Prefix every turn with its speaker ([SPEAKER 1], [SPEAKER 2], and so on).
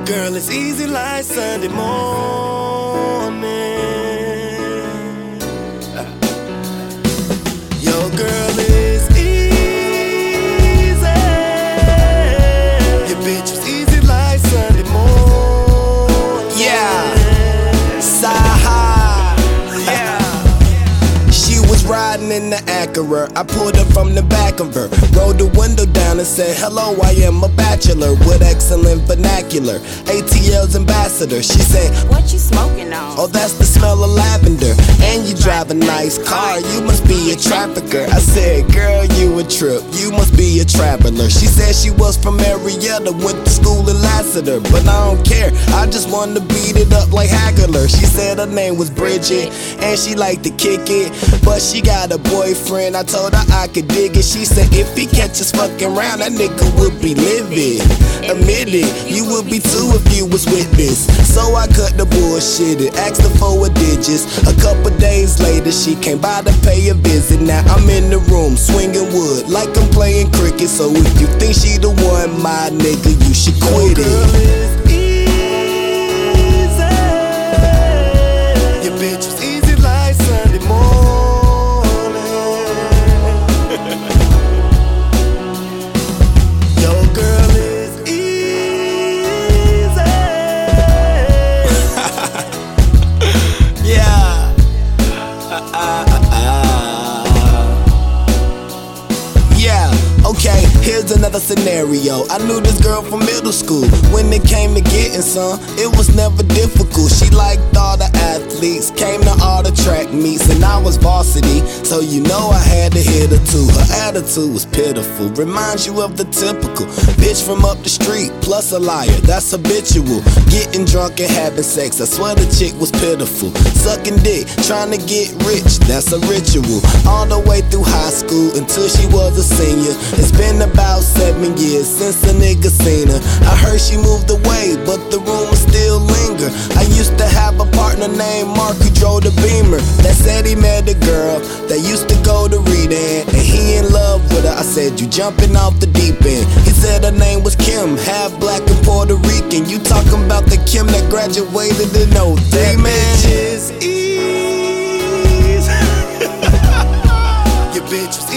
[SPEAKER 1] Girl, it's easy like Sunday morning. Your girl is easy. Your bitch is easy like Sunday morning.
[SPEAKER 2] Yeah, Saha. Yeah. She was riding in the Acura. I pulled her from the back of her, rolled the window down and said, "Hello, I am a bachelor with excellent vernacular, ATL's ambassador." She said,
[SPEAKER 3] "What you smoking on?"
[SPEAKER 2] "Oh, that's the smell of lavender. And you drive a nice car, you must be a trafficker." I said, "Girl, you a trip, you must be a traveler." She said she was from Marietta, went to school in Lassiter, but I don't care, I just wanted to beat it up like Hagler. She said her name was Bridget, and she liked to kick it, but she got a boyfriend. I told her I could dig it. She said if he catches fucking round, that nigga would be livid. Admit it, you would be too if you was with this. So I cut the bullshit and asked her for her digits. A couple days later, she came by to pay a visit. Now I'm in the room swinging wood like I'm playing cricket. So if you think she the one, my nigga, you should quit it.
[SPEAKER 1] Your bitch is easy like Sunday morning. Your girl is easy.
[SPEAKER 2] Yeah. Yeah. Okay, here's another scenario. I knew this girl from middle school. When it came to getting some, it was never difficult. She liked all the athletes, came to all the track meets, and I was varsity, so you know I had to hit her too. Her attitude was pitiful, reminds you of the typical bitch from up the street, plus a liar, that's habitual. Getting drunk and having sex, I swear the chick was pitiful. Sucking dick, trying to get rich, that's a ritual. All the way through high school until she was a senior. It's been about 7 years since a nigga seen her. I heard she moved away, but the rumors still linger. I used to have a partner named Mark who drove the Beamer, that said he met a girl that used to go to Redan, and he in love with her. I said, "You jumping off the deep end." He said her name was Kim, half black and Puerto Rican. You talking about the Kim that graduated in 03, man?
[SPEAKER 1] Bitch is easy. Your bitch is